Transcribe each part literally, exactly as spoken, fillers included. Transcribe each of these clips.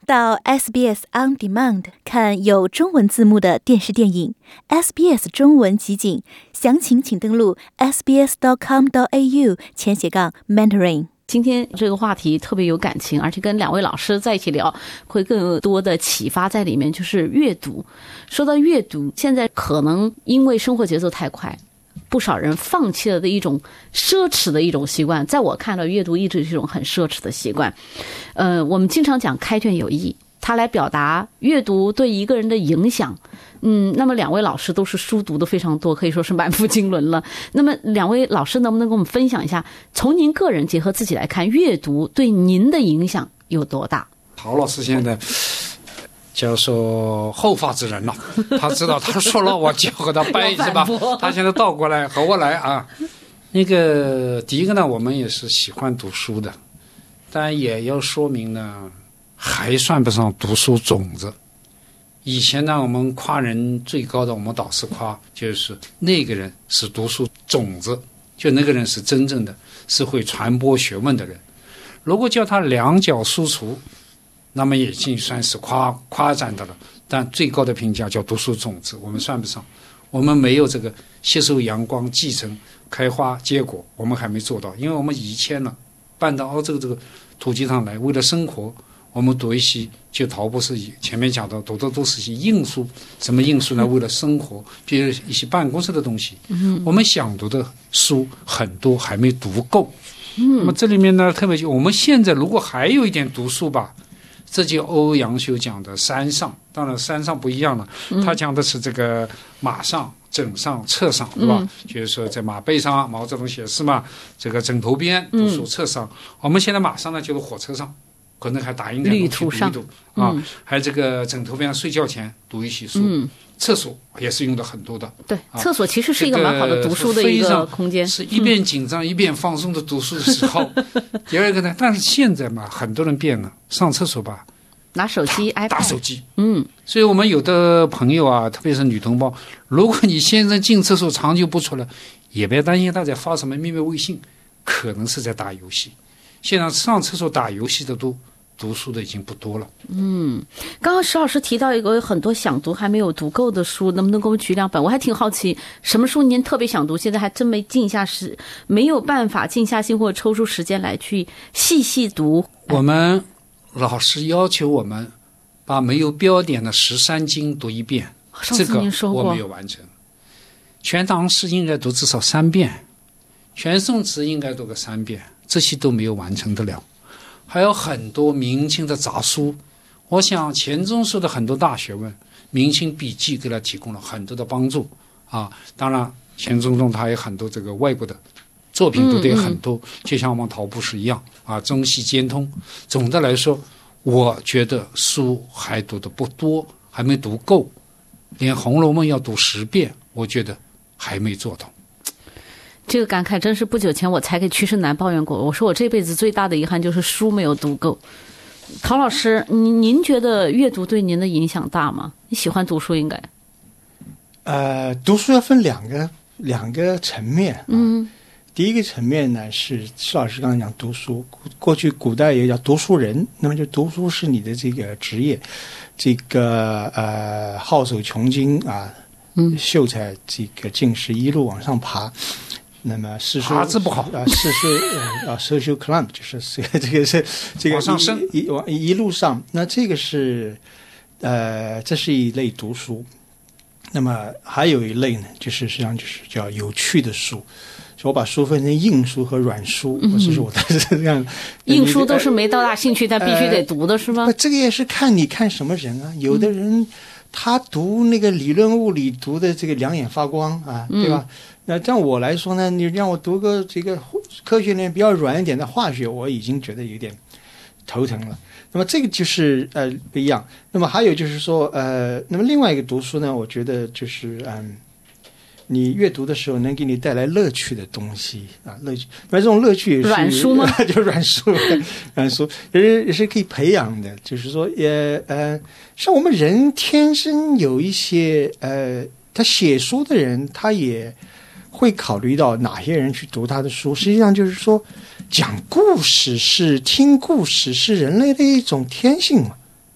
到 S B S On Demand 看有中文字幕的电视电影 S B S 中文集锦，详情请登录 s b s dot com dot a u 前斜杠 mentoring。 今天这个话题特别有感情，而且跟两位老师在一起聊会更多的启发在里面，就是阅读。说到阅读，现在可能因为生活节奏太快，不少人放弃了的一种奢侈的一种习惯，在我看来阅读一直是一种很奢侈的习惯。呃，我们经常讲开卷有益，它来表达阅读对一个人的影响。嗯，那么两位老师都是书读的非常多，可以说是满腹经纶了。那么两位老师能不能跟我们分享一下，从您个人结合自己来看，阅读对您的影响有多大？ 陶老师现在叫说后发制人了，他知道他说了我就和他掰是吧？他现在倒过来和我来啊。那个第一个呢，我们也是喜欢读书的，但也要说明呢，还算不上读书种子。以前呢，我们夸人最高的，我们导师夸就是那个人是读书种子，就那个人是真正的是会传播学问的人。如果叫他两脚书橱，那么也已经算是夸夸赞的了，但最高的评价叫读书种子，我们算不上。我们没有这个吸收阳光、继承、开花结果，我们还没做到，因为我们移迁了，搬到澳洲这个土地上来，为了生活，我们读一些就逃不是前面讲到读的都是一些硬书，什么硬书呢？为了生活，比如一些办公室的东西，嗯，我们想读的书很多还没读够。嗯，那么这里面呢，特别就我们现在如果还有一点读书吧，这就欧阳修讲的山上，当然山上不一样了，他讲的是这个马上、枕上、侧上，对吧？嗯、就是说在马背上，毛泽东写诗嘛，这个枕头边读书侧上。嗯、我们现在马上呢就是火车上，可能还打印点旅途上读一读啊，嗯、还这个枕头边睡觉前读一些书。嗯，厕所也是用的很多的。 对，啊、厕所其实是一个蛮好的读书的一个空间， 是一边紧张、嗯、一边放松的读书的时候。第二个呢，但是现在嘛，很多人变了，上厕所吧， 拿手机、iPad， 打手机。 嗯， 所以我们有的朋友啊，特别是女同胞，如果你先生进厕所长久不出来，也别担心他在发什么秘密微信，可能是在打游戏。现在上厕所打游戏的多。读书的已经不多了。 嗯，刚刚石老师提到一个很多想读还没有读够的书，能不能给我们举两本？我还挺好奇，什么书您特别想读，现在还真没静下时，没有办法静下心或者抽出时间来去细细读。 我们老师要求我们把没有标点的十三经读一遍， 这个我没有完成。全唐诗应该读至少三遍，全宋词应该读个三遍，这些都没有完成得了。还有很多明清的杂书，我想钱钟书的很多大学问，明清笔记给他提供了很多的帮助啊。当然，钱钟书他有很多这个外国的作品读的也很多，嗯嗯就像我们陶博士一样啊，中西兼通。总的来说，我觉得书还读的不多，还没读够，连《红楼梦》要读十遍，我觉得还没做到。 这个感慨真是不久前我才给曲胜男抱怨过，我说我这辈子最大的遗憾就是书没有读够。陶老师，您您觉得阅读对您的影响大吗？你喜欢读书应该？ 呃，读书要分两个两个层面、啊。嗯，第一个层面呢是施老师刚才讲读书，过去古代也叫读书人，那么就读书是你的这个职业，这个呃好手穷经啊，嗯，秀才这个进士一路往上爬。那么诗书爬字不好啊，诗书啊 ，social climb 就是这个是这个往上升一往一路上。那这个是呃，这是一类读书。那么还有一类呢，就是实际上就是叫有趣的书。我把书分成硬书和软书，嗯、这是我的这样。 硬书都是没多大兴趣，但必须得读的是吗？ 这个也是看你看什么人啊，有的人。嗯他读那个理论物理读的这个两眼发光啊，对吧？嗯、那这样我来说呢，你让我读个这个科学里面比较软一点的化学，我已经觉得有点头疼了。那么这个就是呃不一样。那么还有就是说呃，那么另外一个读书呢，我觉得就是嗯，你阅读的时候能给你带来乐趣的东西啊，乐趣。那这种乐趣也是软书吗？ 就软书，软书也是也是可以培养的。就是说也呃。像我们人天生有一些呃，他写书的人，他也会考虑到哪些人去读他的书。实际上就是说，讲故事是听故事是人类的一种天性嘛。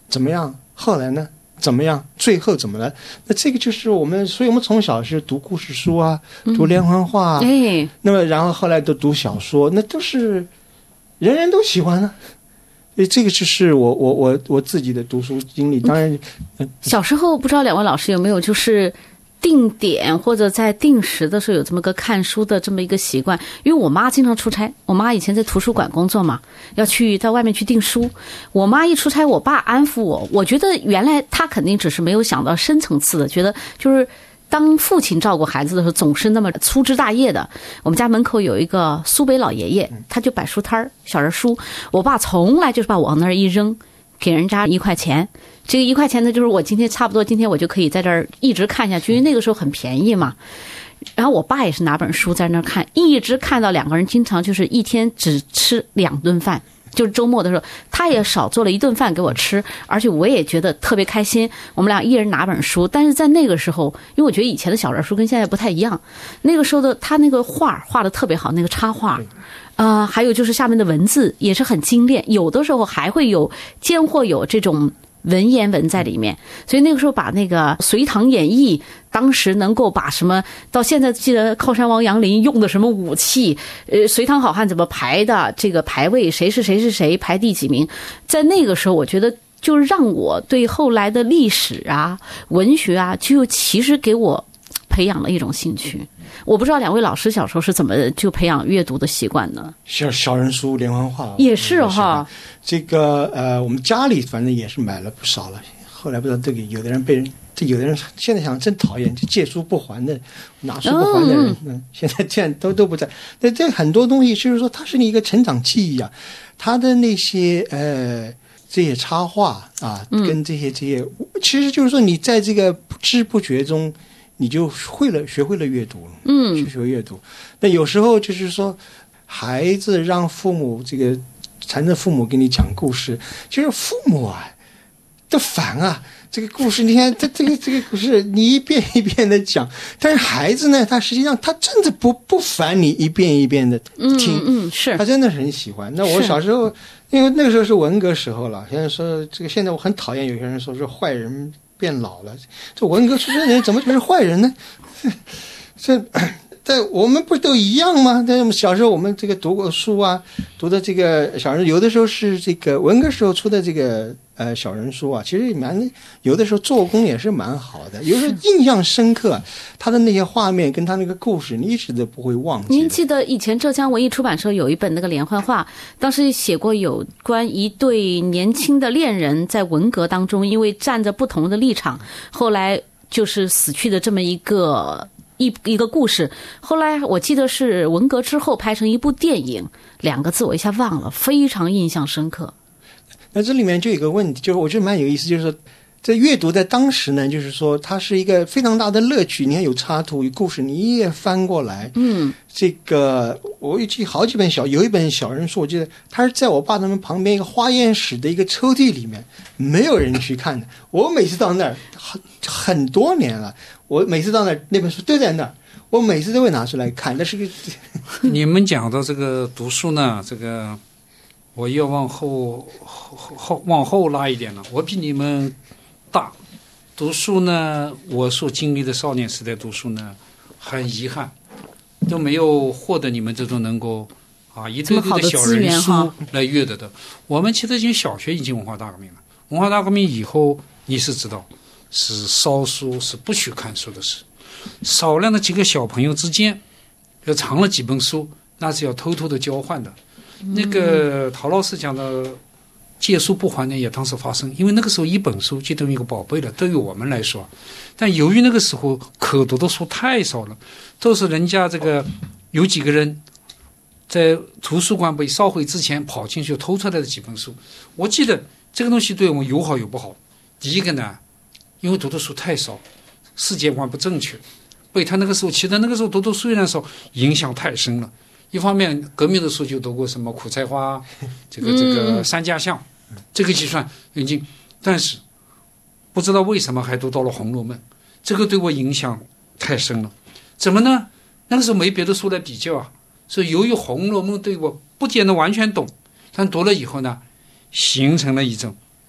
怎么样？后来呢？怎么样？最后怎么了？那这个就是我们，所以我们从小是读故事书啊，读连环画啊， 嗯哎， 那么然后后来都读小说，那都是人人都喜欢的。所以这个就是我我我我自己的读书经历。当然，嗯、 小时候不知道两位老师有没有就是定点或者在定时的时候有这么个看书的这么一个习惯，因为我妈经常出差，我妈以前在图书馆工作嘛，要去在外面去订书。我妈一出差，我爸安抚我，我觉得原来她肯定只是没有想到深层次的，觉得就是当父亲照顾孩子的时候总是那么粗枝大叶的。我们家门口有一个苏北老爷爷，他就摆书摊儿，小人书，我爸从来就是把我往那儿一扔，给人家一块钱，这个一块钱呢，就是我今天差不多今天我就可以在这儿一直看下去，因为那个时候很便宜嘛。然后我爸也是拿本书在那儿看，一直看到两个人经常就是一天只吃两顿饭，就是周末的时候他也少做了一顿饭给我吃，而且我也觉得特别开心。我们俩一人拿本书，但是在那个时候，因为我觉得以前的小人书跟现在不太一样，那个时候的他那个画画的特别好，那个插画呃，还有就是下面的文字也是很精炼，有的时候还会有间或有这种文言文在里面。所以那个时候把那个《隋唐演义》当时能够把什么到现在记得靠山王杨林用的什么武器，呃，隋唐好汉怎么排的，这个排位谁是谁是谁排第几名，在那个时候我觉得就让我对后来的历史啊文学啊就其实给我培养了一种兴趣。我不知道两位老师小时候是怎么就培养阅读的习惯呢？ 小小人书、连环画也是哈。 这个呃，我们家里反正也是买了不少了。后来不知道这个有的人被人，这有的人现在想真讨厌，就借书不还的、拿书不还的人，嗯，现在这样都都不在。那这很多东西就是说，它是你一个成长记忆啊，它的那些呃。这些插画啊，跟这些这些，其实就是说，你在这个不知不觉中，你就会了，学会了阅读了，嗯，去学阅读。那有时候就是说，孩子让父母这个缠着父母给你讲故事，其实父母啊都烦啊。这个故事，你看这这个这个故事，你一遍一遍的讲，但是孩子呢，他实际上他真的不不烦你一遍一遍的听， 嗯嗯，是， 他真的很喜欢。那我小时候，因为那个时候是文革时候了，现在说这个，现在我很讨厌有些人说是坏人变老了，这文革出生的人怎么就是坏人呢？这。但我们不都一样吗？但是小时候我们这个读过书啊，读的这个小人，有的时候是这个文革时候出的这个呃小人书啊，其实蛮有的时候做工也是蛮好的，有时候印象深刻，他的那些画面跟他那个故事，你一直都不会忘记。 您记得以前浙江文艺出版社有一本那个连环画，当时写过有关一对年轻的恋人在文革当中，因为站着不同的立场，后来就是死去的这么一个。一一个故事，后来我记得是文革之后拍成一部电影，两个字我一下忘了，非常印象深刻。 那这里面就有一个问题，就是我觉得蛮有意思，就是说这阅读在当时呢，就是说它是一个非常大的乐趣。你看有插图有故事，你一页翻过来，嗯，这个我记好几本小，有一本小人书，我记得它是在我爸他们旁边一个花园室的一个抽屉里面，没有人去看的。我每次到那儿很很多年了。我每次到那那本书都在那儿，我每次都会拿出来看。那是个你们讲的这个读书呢，这个我要往后后后往后拉一点了。我比你们大，读书呢，我所经历的少年时代读书呢，很遗憾都没有获得你们这种能够啊一堆堆的小人书来阅得的。我们其实已经小学已经文化大革命了，文化大革命以后你是知道。是烧书是不许看书的事，少量的几个小朋友之间要藏了几本书，那是要偷偷的交换的。嗯、那个陶老师讲的借书不还呢，也当时发生，因为那个时候一本书就等于一个宝贝了，对于我们来说。但由于那个时候可读的书太少了，都是人家这个有几个人在图书馆被烧毁之前跑进去偷出来的几本书。我记得这个东西对我们有好有不好。第一个呢，因为读的书太少，世界观不正确，被他那个时候，其实那个时候读的书虽然少，影响太深了。一方面，革命的书就读过什么苦菜花，这个这个三家巷，这个计算已经，但是不知道为什么还读到了《红楼梦》，这个对我影响太深了。怎么呢？那个时候没别的书来比较啊，所以由于《红楼梦》对我不见得完全懂，但读了以后呢，形成了一种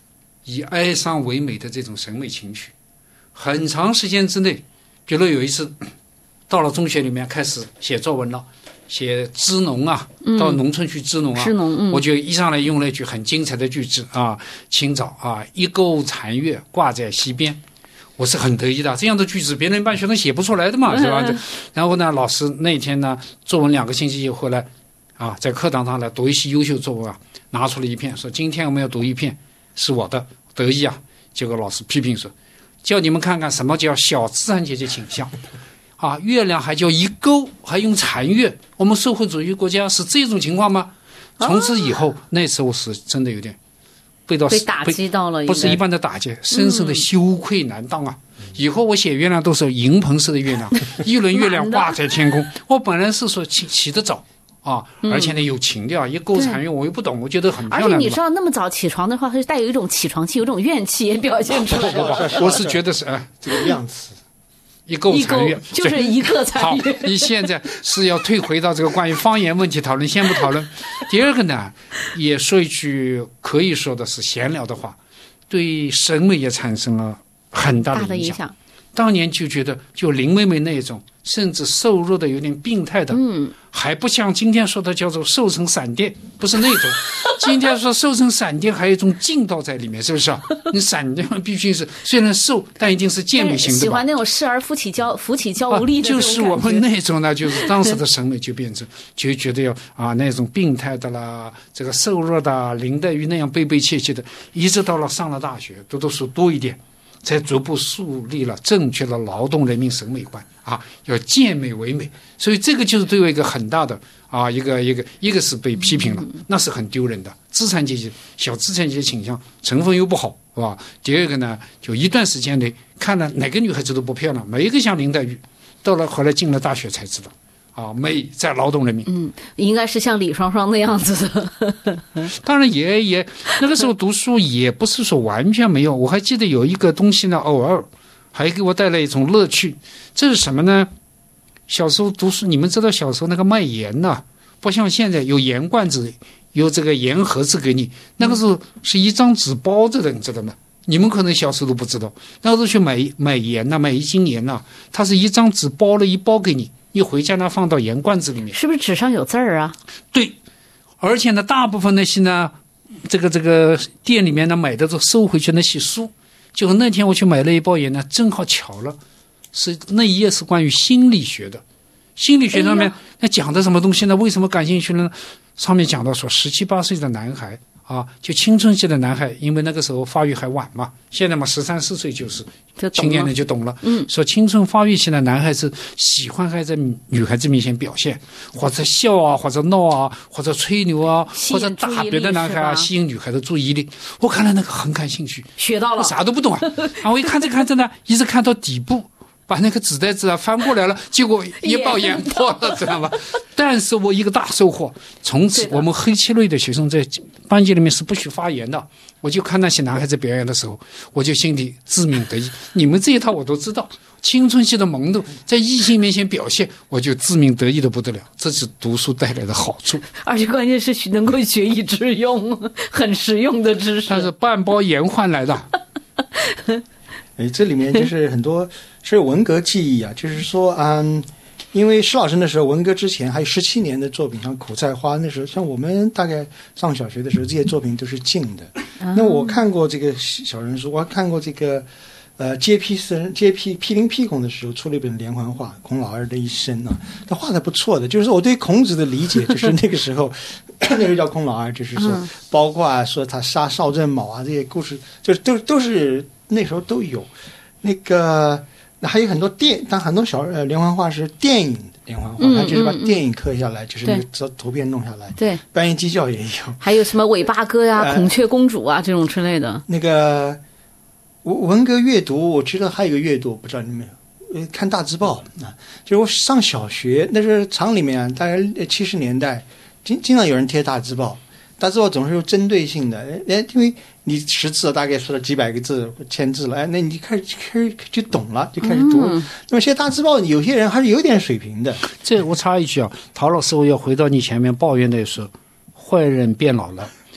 以哀伤为美的这种审美情趣。很长时间之内，比如有一次到了中学里面开始写作文了，写支农啊，到农村去支农啊， 支农，嗯， 我就一上来用了一句很精彩的句子啊，清早啊，一钩残月挂在溪边，我是很得意的。这样的句子别人一般学生写不出来的嘛，是吧？然后呢，老师那天呢，作文两个星期以后回来啊，在课堂上来读一些优秀作文啊，拿出了一篇，说今天我们要读一篇是我的，得意啊。结果老师批评说，叫你们看看什么叫小资产阶级倾向啊，月亮还叫一钩，还用残月，我们社会主义国家是这种情况吗？从此以后，那时候是真的有点被到被打击到了， 不是一般的打击，深深的羞愧难当啊！嗯、以后我写月亮都是迎鹏式的月亮，一轮月亮挂在天空。我本来是说起起得早啊，而且呢有情调，一钩残月我又不懂，我觉得很漂亮。 而且你知道，那么早起床的话，会带有一种起床气，有一种怨气也表现出来。 不不不，我是觉得是哎， 这个量词。 一钩残月就是一个残月。 好，你现在是要退回到这个关于方言问题讨论，先不讨论。第二个呢，也说一句可以说的是闲聊的话，对审美也产生了很大的影响。当年就觉得，就林妹妹那种，甚至瘦弱的有点病态的，嗯，还不像今天说的叫做瘦成闪电，不是那种。今天说瘦成闪电，还有一种劲道在里面，是不是啊？你闪电必须是虽然瘦，但一定是健美型的。 喜欢那种失而扶起娇、扶起娇无力的、 啊、就是我们那种呢，就是当时的审美就变成，就觉得要啊那种病态的啦，这个瘦弱的林黛玉那样悲悲切切的，一直到了上了大学，读读书多一点。才逐步树立了正确的劳动人民审美观啊，要健美为美，所以这个就是对我一个很大的啊一个一个一个是被批评了，那是很丢人的。资产阶级小资产阶级倾向成分又不好，是吧？第二个呢，就一段时间内看了哪个女孩子都不漂亮，每一个像林黛玉，到了后来进了大学才知道。啊，美在劳动人民， 嗯，应该是像李双双那样子的。 当然也也那个时候读书也不是说完全没有，我还记得有一个东西呢，偶尔还给我带来一种乐趣。这是什么呢？小时候读书，你们知道小时候那个卖盐呢、啊，不像现在有盐罐子，有这个盐盒子给你，那个时候是一张纸包着的，你知道吗？你们可能小时候都不知道，那个时候去买买盐呐、啊，买一斤盐呐、啊，它是一张纸包了一包给你。你回家呢，放到盐罐子里面， 是不是纸上有字儿啊？ 对，而且呢，大部分那些呢，这个这个店里面呢买的都收回去那些书。就那天我去买了一包盐呢，正好巧了，是那一页是关于心理学的。心理学上面那讲的什么东西呢？为什么感兴趣呢？上面讲到说，十七八岁的男孩啊，就青春期的男孩，因为那个时候发育还晚嘛，现在嘛十三四岁就是青年人就懂了。嗯，说青春发育期的男孩子喜欢还在女孩子面前表现，或者笑啊，或者闹啊，或者吹牛啊，或者打别的男孩啊，吸引女孩的注意力。我看了那个很感兴趣， 学到了， 我啥都不懂啊。然后我一看着看着呢，一直看到底部。把那个纸袋子啊翻过来了，结果一包盐破了，知道吗？但是我一个大收获，从此我们黑漆类的学生在班级里面是不许发言的。我就看那些男孩子表演的时候，我就心里自鸣得意。你们这一套我都知道，青春期的萌动在异性面前表现，我就自鸣得意的不得了。这是读书带来的好处， 而且关键是能够学以致用，很实用的知识。 但是半包盐换来的。 哎，这里面就是很多是文革记忆啊，就是说，嗯，因为施老师那时候文革之前还有十七年的作品，像《苦菜花》那时候，像我们大概上小学的时候，这些作品都是禁的。嗯、那我看过这个小人书，我还看过这个呃揭批四人揭批批林批孔的时候，出了一本连环画《孔老二的一生》啊，他画的不错的。就是说我对孔子的理解，就是那个时候那个叫孔老二，就是说，嗯、包括啊说他杀邵正卯啊这些故事，就是都都是。那时候都有，那个那还有很多电，但很多小呃连环画是电影的连环画，他、嗯、就是把电影刻下来，嗯、就是那个图片弄下来。对，白燕鸡叫也有， 还有什么尾巴哥呀、呃、孔雀公主啊这种之类的。 那个文革阅读，我知道还有一个阅读，不知道你们有看大字报啊？就是我上小学，那是厂里面、啊、大概七十年代，经经常有人贴大字报。大字报总是有针对性的，哎，因为你识字大概说了几百个字、千字了，哎，那你开始开始就懂了，就开始读。嗯、那么现在大字报有些人还是有点水平的。 这我插一句啊，陶老师，我要回到你前面抱怨的是，坏人变老了。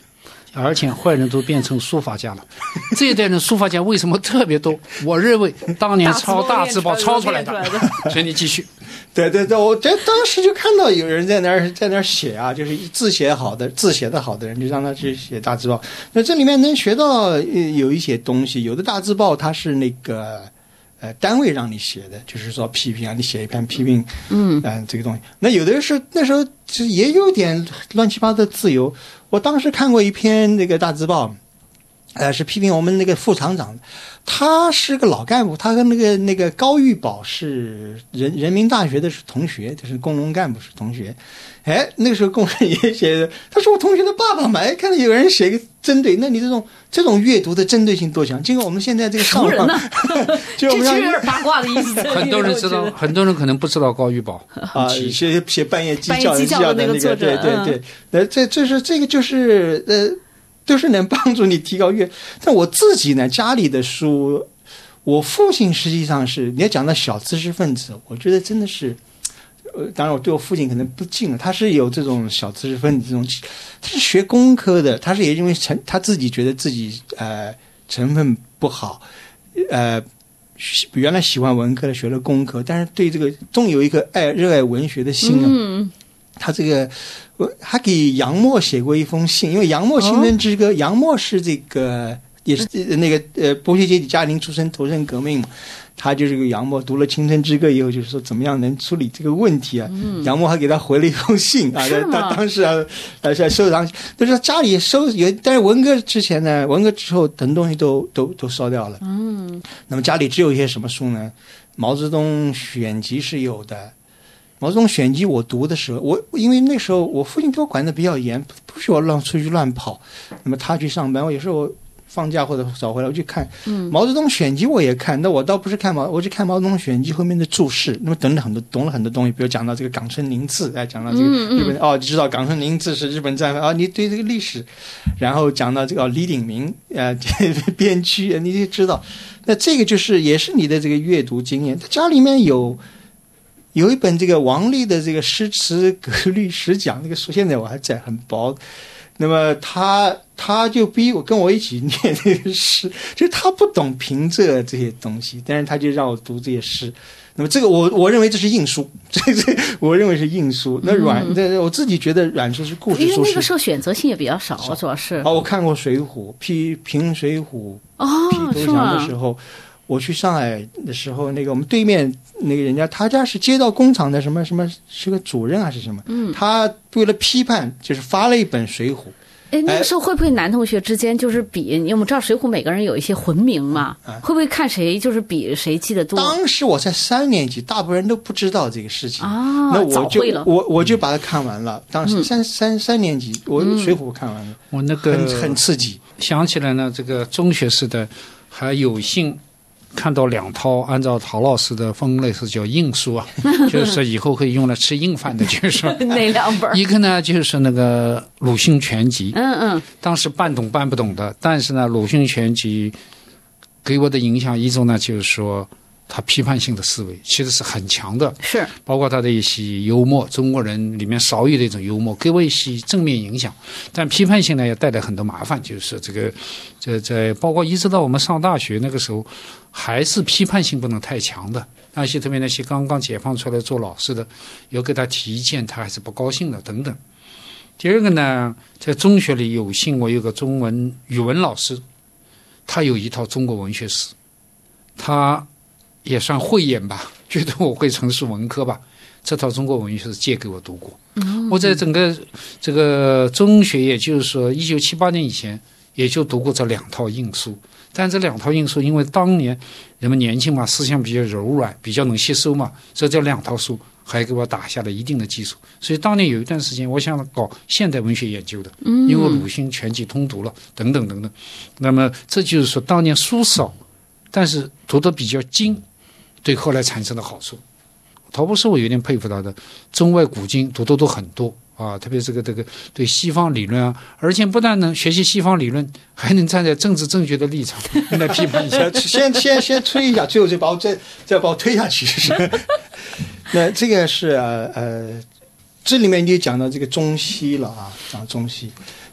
而且坏人都变成书法家了。这一代人书法家为什么特别多？我认为当年抄大字报抄出来的。所以你继续。 对对对，我这当时就看到有人在那儿在那儿写啊，就是字写好的字写的好的人就让他去写大字报。那这里面能学到有一些东西，有的大字报它是那个呃单位让你写的，就是说批评啊，你写一篇批评，嗯、呃，这个东西。那有的是那时候其实也有点乱七八糟的自由。我当时看过一篇那个大字报。呃，是批评我们那个副厂长，他是个老干部，他跟那个那个高玉宝是人人民大学的是同学，就是工农干部是同学。哎，那个时候工人也写的，他是我同学的爸爸嘛。哎，看到有人写个针对，那你这种这种阅读的针对性多强？结果我们现在这个上网， 就我们这有点八卦的意思。 很多人知道，很多人可能不知道高玉宝啊，写写半夜鸡叫的那个，对对对。那这这是这个就是呃。都是能帮助你提高阅，但我自己呢，家里的书，我父亲实际上是，你要讲到小知识分子，我觉得真的是，呃，当然我对我父亲可能不敬了，他是有这种小知识分子这种，他是学工科的，他是也因为成他自己觉得自己呃成分不好，呃，原来喜欢文科的学了工科，但是对这个终有一个爱热爱文学的心啊。嗯，他这个还给杨沫写过一封信，因为杨沫《青春之歌》，杨沫是这个也是那个呃剥削阶级家庭出身，投身革命嘛。他就是个杨沫，读了《青春之歌》以后，就是说怎么样能处理这个问题啊？嗯、杨沫还给他回了一封信啊，他当时啊，呃，在收藏，就是家里收有，但是文革之前呢，文革之后很多东西都都都烧掉了。嗯，那么家里只有一些什么书呢？毛泽东选集是有的。毛泽东选集我读的时候，我因为那时候我父亲对我管得比较严，不许我乱出去乱跑。那么他去上班，我有时候放假或者早回来我去看。嗯，毛泽东选集我也看，那我倒不是看毛，我去看毛泽东选集后面的注释。那么等了很多，懂了很多东西，比如讲到这个冈村宁次，哎，讲到这个日本、嗯嗯、哦，知道冈村宁次是日本战犯啊，你对这个历史，然后讲到这个、哦、李鼎铭呃边区，你就知道。那这个就是也是你的这个阅读经验。他家里面有。有一本这个王力的这个诗词格律实讲，那个书现在我还在，很薄。那么他他就逼我跟我一起念这个诗，就是他不懂平仄这些东西，但是他就让我读这些诗。那么这个我我认为这是硬书，这这我认为是硬书。那软，嗯、我自己觉得软书是故事书， 因为那个时候选择性也比较少，主要是。 哦，我看过《水浒》，批评《水浒》 哦， 批投降的时候。我去上海的时候，那个我们对面那个人家，他家是街道工厂的什么什么，是个主任还是什么？嗯，他为了批判，就是发了一本《水浒》。 哎，那个时候会不会男同学之间就是比？因为我们知道《水浒》每个人有一些魂名嘛，嗯、会不会看谁就是比谁记得多？ 当时我才三年级，大部分人都不知道这个事情啊， 那我就我我就把它看完了。当时三、嗯、三三年级，我《水浒》看完了， 我那个很很刺激。 想起来呢，这个中学时代还有幸。看到两套按照陶老师的分类是叫硬书啊，就是说以后可以用来吃硬饭的，就是哪两本？ 一个呢就是那个鲁迅全集， 嗯嗯， 当时半懂半不懂的，但是呢鲁迅全集给我的影响一种呢就是说他批判性的思维其实是很强的， 是包括他的一些幽默，中国人里面少有的一种幽默，给我一些正面影响。但批判性呢也带来很多麻烦，就是这个这在包括一直到我们上大学那个时候，还是批判性不能太强的。那些特别那些刚刚解放出来做老师的，有给他提意见，他还是不高兴的等等。第二个呢，在中学里有幸我有个中文语文老师，他有一套中国文学史，他也算慧眼吧，觉得我会从事文科吧，这套中国文学史借给我读过。嗯、我在整个这个中学，也就是说一九七八年以前，也就读过这两套硬书。但这两套硬书，因为当年人们年轻嘛，思想比较柔软，比较能吸收嘛，所以这两套书还给我打下了一定的基础。所以当年有一段时间，我想搞现代文学研究的，因为鲁迅全集通读了，等等等等。那么这就是说，当年书少，但是读得比较精。对后来产生的好处，陶博士我有点佩服他的中外古今读的都很多啊，特别这个这个对西方理论啊，而且不但能学习西方理论，还能站在政治正确的立场来批判一下。 先先先推一下，最后再把我再再把我推下去。那这个是呃呃，这里面就讲到这个中西了啊，讲中西。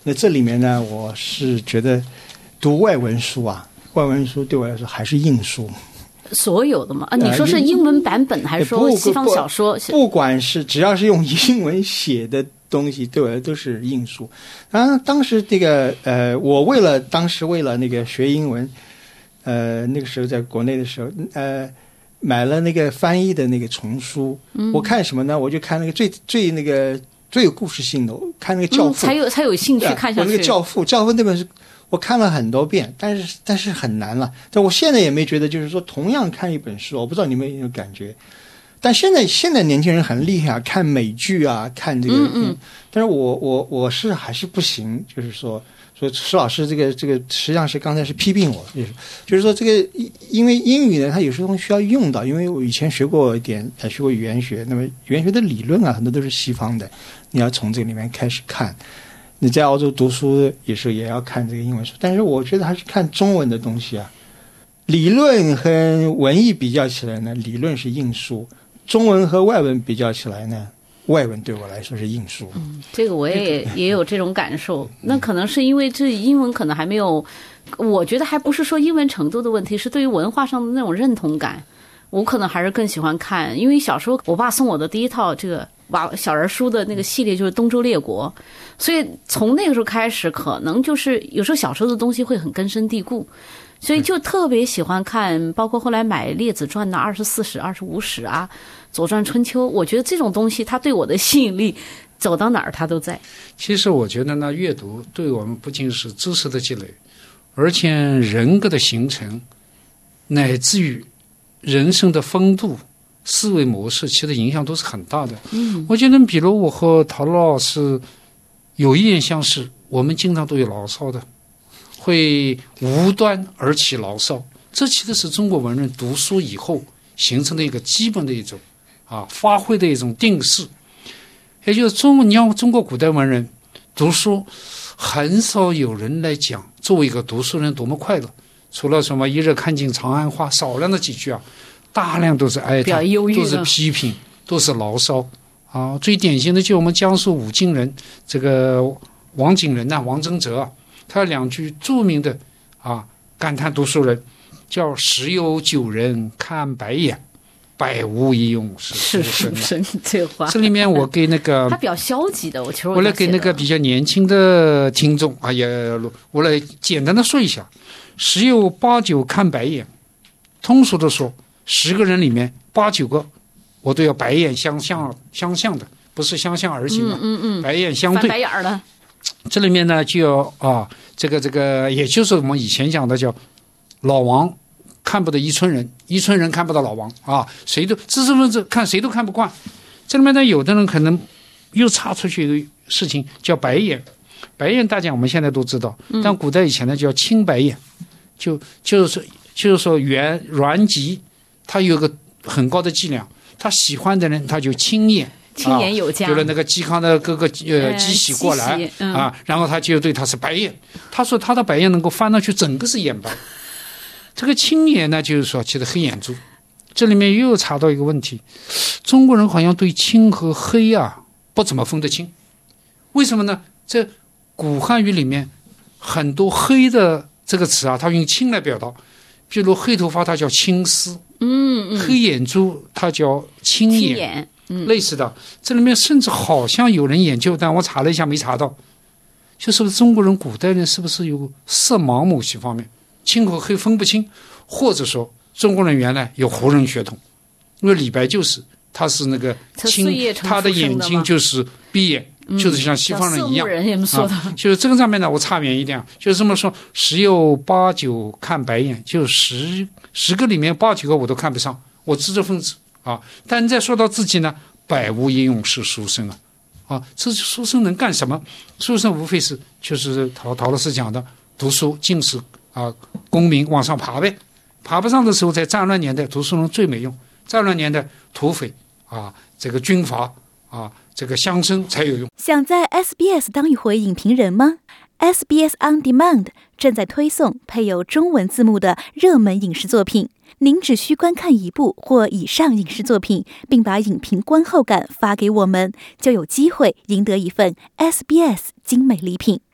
那这里面呢，我是觉得读外文书啊，外文书对我来说还是硬书。 所有的嘛啊，你说是英文版本还是说西方小说？ 不, 不, 不管是只要是用英文写的东西，对我来说都是硬书。啊，当时这个呃，我为了当时为了那个学英文，呃，那个时候在国内的时候，呃，买了那个翻译的那个丛书。嗯、我看什么呢？我就看那个最最那个最有故事性的，我看那个《教父》 嗯，才有才有兴趣看下去。 我那个《教父》，《教父》那本书。我看了很多遍，但是但是很难了。但我现在也没觉得，就是说同样看一本书，我不知道你们有没有感觉。但现在现在年轻人很厉害啊，看美剧啊，看这个。嗯嗯。但是我我我是还是不行，就是说说石老师这个这个实际上是刚才是批评我，就是就是说这个因为英语呢，它有时候需要用到，因为我以前学过一点，学过语言学，那么语言学的理论啊，很多都是西方的，你要从这个里面开始看。你在澳洲读书也是也要看这个英文书，但是我觉得还是看中文的东西啊。理论和文艺比较起来呢，理论是硬书；中文和外文比较起来呢，外文对我来说是硬书。 嗯，这个我也也有这种感受。那可能是因为这英文可能还没有，我觉得还不是说英文程度的问题，是对于文化上的那种认同感。我可能还是更喜欢看，因为小时候我爸送我的第一套这个娃小人书的那个系列就是《东周列国》，所以从那个时候开始，可能就是有时候小时候的东西会很根深蒂固，所以就特别喜欢看，包括后来买《列子传》呐、二十四史、二十五史啊、《左传》《春秋》，我觉得这种东西它对我的吸引力，走到哪儿它都在。 其实我觉得呢，阅读对我们不仅是知识的积累，而且人格的形成，乃至于人生的风度、思维模式，其实影响都是很大的。嗯，我觉得比如我和陶老师有一点相似，我们经常都有牢骚的，会无端而起牢骚。这其实是中国文人读书以后形成的一个基本的一种啊发挥的一种定式。也就是中国，你像中国古代文人读书，很少有人来讲作为一个读书人多么快乐。除了什么一日看尽长安花，少量的几句啊，大量都是哀叹，都是批评，都是牢骚啊。最典型的就我们江苏武进人这个王景仁呐、啊，王贞哲啊，他有两句著名的啊感叹读书人，叫时有九人看白眼，百无一用是书生。 这话， 这里面我给那个他比较消极的，我其实我来给那个比较年轻的听众啊，也我来简单的说一下。十有八九看白眼，通俗的说，十个人里面八九个我都要白眼相向相向的，不是相向而行的， 嗯嗯嗯， 白眼相对， 翻白眼了。 这里面呢就要啊，这个这个，也就是我们以前讲的叫老王看不得一村人，一村人看不到老王啊，谁都知识分子看谁都看不惯。这里面呢，有的人可能又插出去一个事情叫白眼。白眼大家我们现在都知道，但古代以前呢叫青白眼，就就是就是说圆阮籍他有个很高的伎俩，他喜欢的人他就青眼， 青眼有加， 就是那个嵇康的哥哥呃嵇喜过来、嗯、啊，然后他就对他是白眼，他说他的白眼能够翻到去整个是眼白。这个青眼呢，就是说其实黑眼珠。这里面又查到一个问题，中国人好像对青和黑啊不怎么分得清，为什么呢？这古汉语里面很多黑的这个词啊，它用青来表达，比如黑头发它叫青丝， 嗯嗯， 黑眼珠它叫青眼， 青眼嗯、 类似的。这里面甚至好像有人研究，但我查了一下没查到，就是中国人古代人是不是有色盲某些方面，青和黑分不清，或者说中国人原来有胡人血统，因为李白就是他是那个青，他的眼睛就是闭眼。就是像西方人一样、 嗯啊、就是这个上面呢我差远一点，就是这么说，十有八九看白眼，就十十个里面八九个我都看不上，我知识分子啊。但再说到自己呢，百无一用是书生啊啊，这书生能干什么？书生无非是就是陶陶老师讲的读书进士啊，功名往上爬呗，爬不上的时候，在战乱年代读书人最没用，战乱年代土匪啊，这个军阀啊，这个乡绅才有用。 想在 S B S 当一回影评人吗？ S B S On Demand 正在推送配有中文字幕的热门影视作品，您只需观看一部或以上影视作品，并把影评观后感发给我们，就有机会赢得一份 S B S 精美礼品。